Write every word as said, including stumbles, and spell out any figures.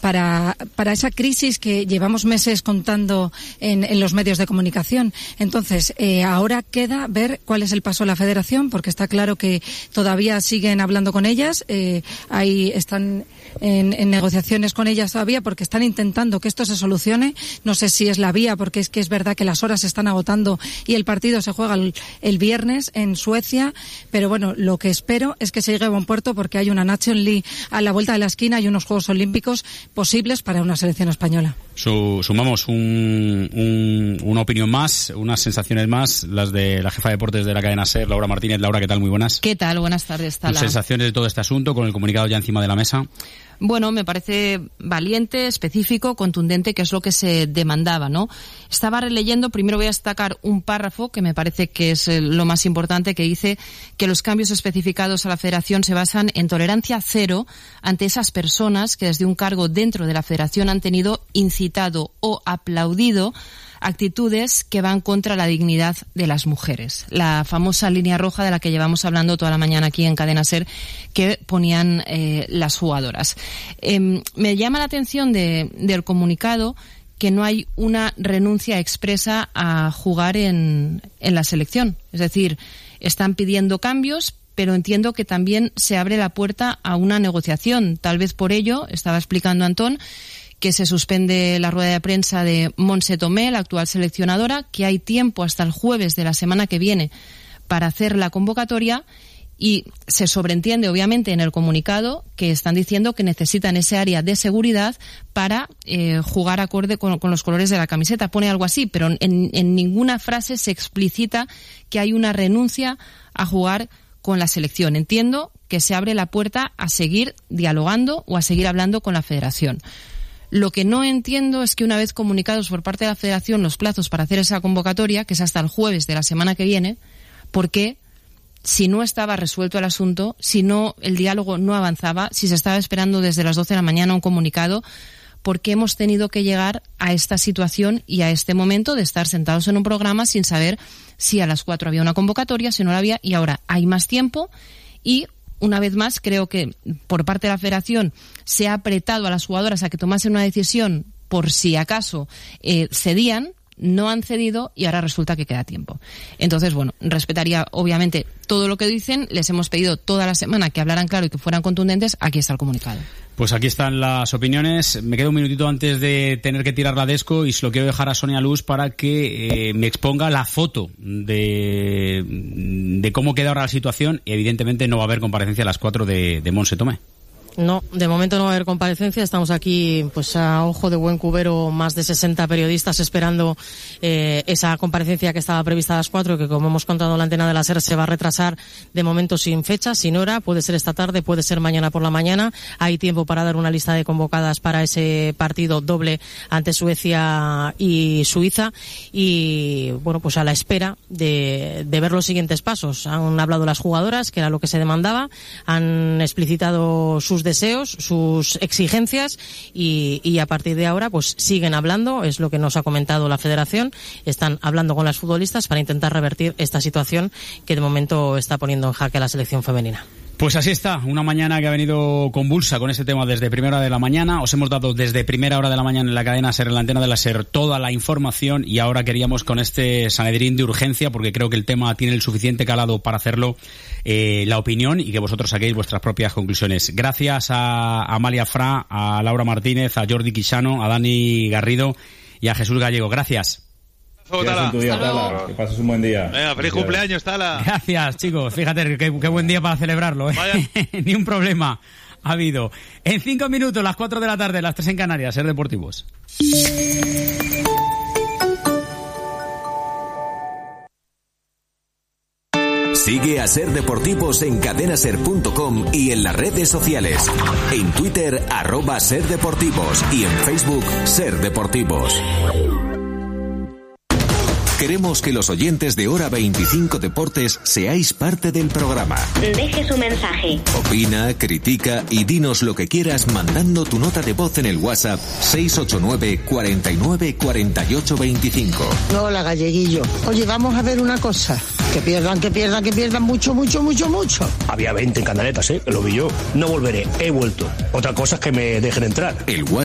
para, para esa crisis que llevamos meses contando en, en los medios de comunicación. Entonces, eh, ahora queda ver cuál es el paso de la Federación, porque está claro que todavía siguen hablando con ellas, eh, ahí están en, en negociaciones con ellas todavía, porque están intentando que esto se solucione. No sé si es la vía, porque es que es verdad que las horas se están agotando y el partido se juega el, el viernes en Suecia, pero bueno, lo que espero es que se llegue a buen puerto, porque hay una Nation League a la vuelta de la esquina y unos Juegos Olímpicos posibles para una selección española. Su, sumamos un, un, una opinión más, unas sensaciones más, las de la jefa de deportes de la cadena SER, Laura Martínez. Laura, ¿qué tal? Muy buenas. ¿Qué tal? Buenas tardes, Tala. Tus sensaciones de todo este asunto, con el comunicado ya encima de la mesa. Bueno, me parece valiente, específico, contundente, que es lo que se demandaba, ¿no? Estaba releyendo, primero voy a destacar un párrafo que me parece que es lo más importante, que dice que los cambios especificados a la Federación se basan en tolerancia cero ante esas personas que desde un cargo dentro de la Federación han tenido incitado o aplaudido actitudes que van contra la dignidad de las mujeres. La famosa línea roja de la que llevamos hablando toda la mañana aquí en Cadena SER, que ponían eh, las jugadoras. Eh, me llama la atención de, del comunicado que no hay una renuncia expresa a jugar en, en la selección. Es decir, están pidiendo cambios, pero entiendo que también se abre la puerta a una negociación. Tal vez por ello, estaba explicando Antón, que se suspende la rueda de prensa de Montse Tomé, la actual seleccionadora, que hay tiempo hasta el jueves de la semana que viene para hacer la convocatoria, y se sobreentiende obviamente en el comunicado que están diciendo que necesitan ese área de seguridad para eh, jugar acorde con, con los colores de la camiseta. Pone algo así, pero en, en ninguna frase se explicita que hay una renuncia a jugar con la selección. Entiendo que se abre la puerta a seguir dialogando o a seguir hablando con la Federación. Lo que no entiendo es que una vez comunicados por parte de la Federación los plazos para hacer esa convocatoria, que es hasta el jueves de la semana que viene, ¿por qué, si no estaba resuelto el asunto, si no el diálogo no avanzaba, si se estaba esperando desde las doce de la mañana un comunicado, por qué hemos tenido que llegar a esta situación y a este momento de estar sentados en un programa sin saber si a las cuatro había una convocatoria, si no la había, y ahora hay más tiempo? Y una vez más, creo que por parte de la Federación se ha apretado a las jugadoras a que tomasen una decisión por si acaso eh, cedían, no han cedido y ahora resulta que queda tiempo. Entonces, bueno, respetaría obviamente todo lo que dicen. Les hemos pedido toda la semana que hablaran claro y que fueran contundentes. Aquí está el comunicado. Pues aquí están las opiniones. Me quedo un minutito antes de tener que tirar la desco y se lo quiero dejar a Sonia Luz para que eh, me exponga la foto de, de cómo queda ahora la situación. Evidentemente no va a haber comparecencia a las cuatro de, de Montse Tomé. No, de momento no va a haber comparecencia. Estamos aquí, pues a ojo de buen cubero, más de sesenta periodistas esperando eh, esa comparecencia que estaba prevista a las cuatro, que como hemos contado en la antena de la SER se va a retrasar de momento sin fecha, sin hora. Puede ser esta tarde, puede ser mañana por la mañana. Hay tiempo para dar una lista de convocadas para ese partido doble ante Suecia y Suiza. Y bueno, pues a la espera de, de ver los siguientes pasos. Han hablado las jugadoras, que era lo que se demandaba. Han explicitado sus deseos, sus exigencias y, y a partir de ahora pues siguen hablando, es lo que nos ha comentado la Federación. Están hablando con las futbolistas para intentar revertir esta situación que de momento está poniendo en jaque a la selección femenina. Pues así está, una mañana que ha venido convulsa con este tema desde primera hora de la mañana. Os hemos dado desde primera hora de la mañana en la cadena SER, en la antena de la SER, toda la información, y ahora queríamos con este Sanedrín de urgencia, porque creo que el tema tiene el suficiente calado para hacerlo, eh, la opinión y que vosotros saquéis vuestras propias conclusiones. Gracias a Amalia Fra, a Laura Martínez, a Jordi Quixano, a Dani Garrido y a Jesús Gallego. Gracias. Tala. Tu día, Tala. Que pases un buen día. Venga, feliz cumpleaños, Tala. Gracias, chicos. Fíjate, qué, qué buen día para celebrarlo, ¿eh? Ni un problema ha habido. En cinco minutos, las cuatro de la tarde, las tres en Canarias, SER Deportivos. Sigue a SER Deportivos en cadena ser punto com y en las redes sociales. En Twitter, arroba SER Deportivos, y en Facebook, SER Deportivos. Queremos que los oyentes de Hora veinticinco Deportes seáis parte del programa. Deje su mensaje. Opina, critica y dinos lo que quieras mandando tu nota de voz en el WhatsApp seis ocho nueve, cuarenta y nueve, cuarenta y ocho veinticinco. Hola, Galleguillo. Oye, vamos a ver una cosa. Que pierdan, que pierdan, que pierdan mucho, mucho, mucho, mucho. Había veinte en Canaletas, ¿eh? Lo vi yo. No volveré. He vuelto. Otra cosa es que me dejen entrar. El WhatsApp